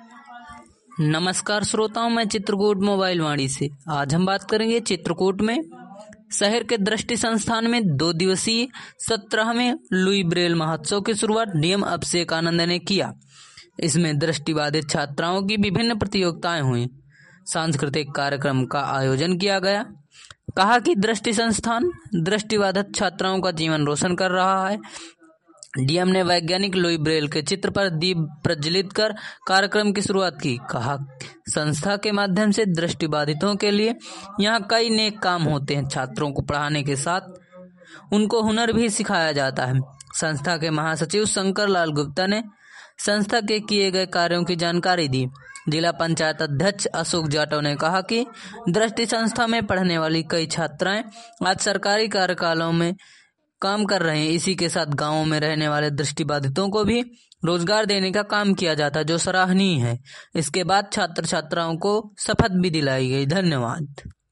नमस्कार श्रोताओं, मैं चित्रकूट मोबाइल वाणी से। आज हम बात करेंगे चित्रकूट में शहर के दृष्टि संस्थान में 2 दिवसीय 17वें लुई ब्रेल महोत्सव की शुरुआत डीएम अभिषेक आनंद ने किया। इसमें दृष्टिबाधित छात्राओं की विभिन्न प्रतियोगिताएं हुई। सांस्कृतिक कार्यक्रम का आयोजन किया गया। कहा कि दृष्टि संस्थान दृष्टिबाधित छात्राओं का जीवन रोशन कर रहा है। डीएम ने वैज्ञानिक लुई ब्रेल के चित्र पर दीप प्रज्वलित कर कार्यक्रम की शुरुआत की। कहा, संस्था के माध्यम से दृष्टिबाधितों के लिए यहाँ कई नेक काम होते हैं। छात्रों को पढ़ाने के साथ उनको हुनर भी सिखाया जाता है। संस्था के महासचिव शंकर लाल गुप्ता ने संस्था के किए गए कार्यों की जानकारी दी। जिला पंचायत अध्यक्ष अशोक जाटव ने कहा कि दृष्टि संस्था में पढ़ने वाली कई छात्राएं आज सरकारी कार्यकालों में काम कर रहे हैं। इसी के साथ गांवों में रहने वाले दृष्टिबाधितों को भी रोजगार देने का काम किया जाता है, जो सराहनीय है। इसके बाद छात्र छात्राओं को शपथ भी दिलाई गई। धन्यवाद।